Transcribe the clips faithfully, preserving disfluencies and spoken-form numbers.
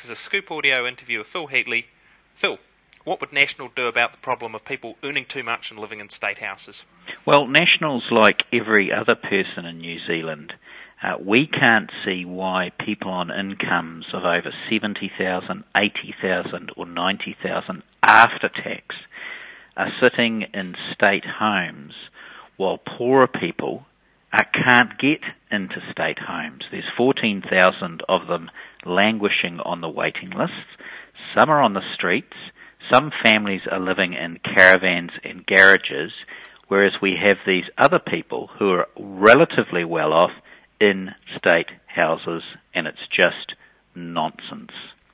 is a Scoop Audio interview with Phil Heatley. Phil, what would National do about the problem of people earning too much and living in state houses? Well, National's like every other person in New Zealand. Uh, we can't see why people on incomes of over seventy thousand dollars, eighty thousand dollars or ninety thousand dollars after tax are sitting in state homes while poorer people uh, can't get into state homes. There's fourteen thousand of them languishing on the waiting lists. Some are on the streets. Some families are living in caravans and garages, whereas we have these other people who are relatively well off in state houses, and it's just nonsense.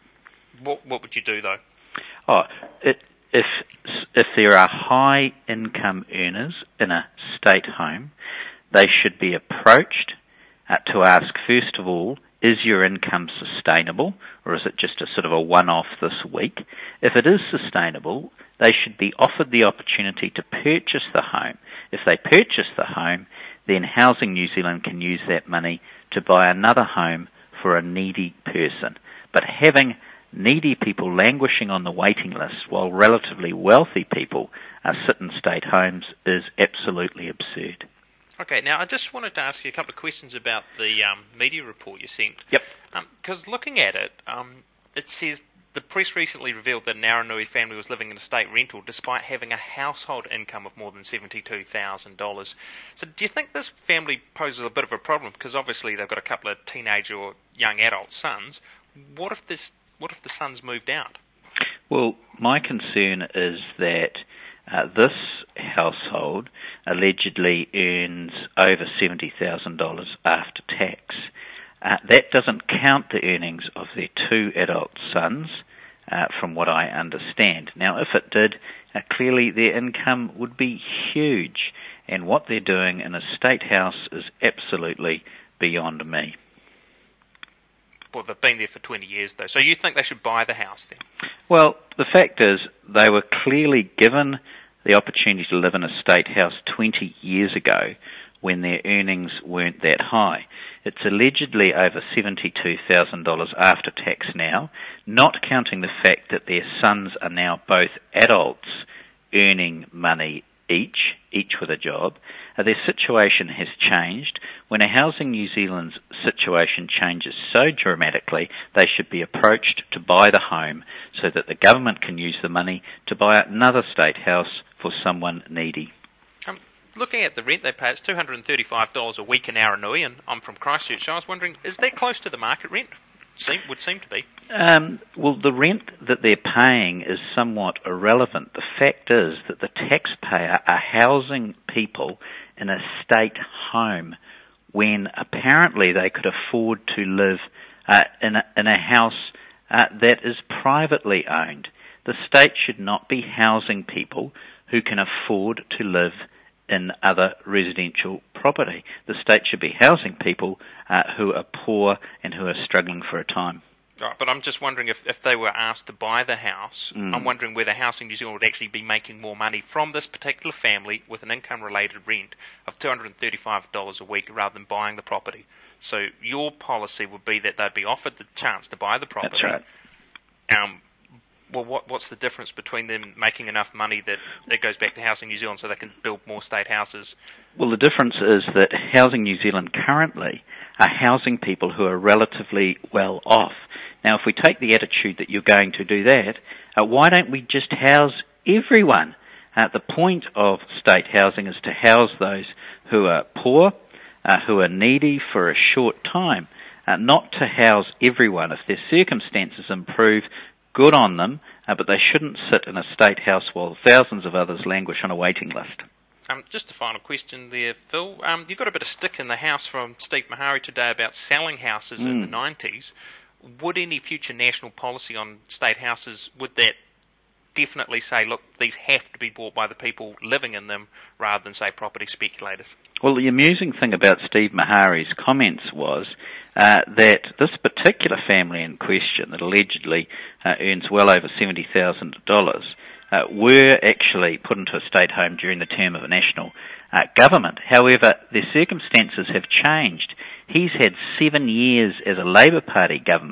What, what would you do, though? Oh, it, if if there are high income earners in a state home, they should be approached uh, to ask, first of all, is your income sustainable, or is it just a sort of a one-off this week? If it is sustainable, they should be offered the opportunity to purchase the home. If they purchase the home, then Housing New Zealand can use that money to buy another home for a needy person. But having needy people languishing on the waiting list while relatively wealthy people uh, sit in state homes is absolutely absurd. Okay, now I just wanted to ask you a couple of questions about the um, media report you sent. Yep. Because um, looking at it, um, it says the press recently revealed that an Aranui family was living in a state rental despite having a household income of more than seventy-two thousand dollars. So do you think this family poses a bit of a problem? Because obviously they've got a couple of teenage or young adult sons. What if this? What if the sons moved out? Well, my concern is that uh, this household allegedly earns over seventy thousand dollars after tax. Uh, that doesn't count the earnings of their two adult sons, uh, from what I understand. Now, if it did, uh, clearly their income would be huge, and what they're doing in a state house is absolutely beyond me. Well, they've been there for twenty years, though. So you think they should buy the house, then? Well, the fact is, they were clearly given the opportunity to live in a state house twenty years ago when their earnings weren't that high. It's allegedly over seventy-two thousand dollars after tax now, not counting the fact that their sons are now both adults earning money each, each with a job. Uh, their situation has changed. When a Housing New Zealand's situation changes so dramatically, they should be approached to buy the home so that the government can use the money to buy another state house for someone needy. Um, looking at the rent they pay, it's two hundred thirty-five dollars a week in Aranui, and I'm from Christchurch, so I was wondering, is that close to the market rent? Seem, would seem to be. Um, well, the rent that they're paying is somewhat irrelevant. The fact is that the taxpayer are housing people in a state home when apparently they could afford to live uh, in, a, in a house uh, that is privately owned. The state should not be housing people who can afford to live in other residential property. The state should be housing people uh, who are poor and who are struggling for a time. Right, but I'm just wondering if, if they were asked to buy the house, mm. I'm wondering whether Housing New Zealand would actually be making more money from this particular family with an income-related rent of two hundred thirty-five dollars a week rather than buying the property. So your policy would be that they'd be offered the chance to buy the property. That's right. Um, well, what, what's the difference between them making enough money that it goes back to Housing New Zealand so they can build more state houses? Well, the difference is that Housing New Zealand currently are housing people who are relatively well off. Now, if we take the attitude that you're going to do that, uh, why don't we just house everyone? Uh, the point of state housing is to house those who are poor, uh, who are needy for a short time, uh, not to house everyone. If their circumstances improve, good on them, uh, but they shouldn't sit in a state house while thousands of others languish on a waiting list. Um, just a final question there, Phil. Um, you got a bit of stick in the house from Steve Mahari today about selling houses mm. in the nineties. Would any future national policy on state houses, would that definitely say, look, these have to be bought by the people living in them rather than, say, property speculators? Well, the amusing thing about Steve Mahari's comments was uh, that this particular family in question that allegedly uh, earns well over seventy thousand dollars uh, were actually put into a state home during the term of a national uh, government. However, their circumstances have changed. He's had seven years as a Labour Party government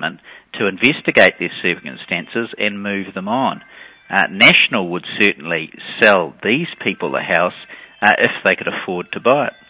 to investigate their circumstances and move them on. Uh, National would certainly sell these people the house uh, if they could afford to buy it.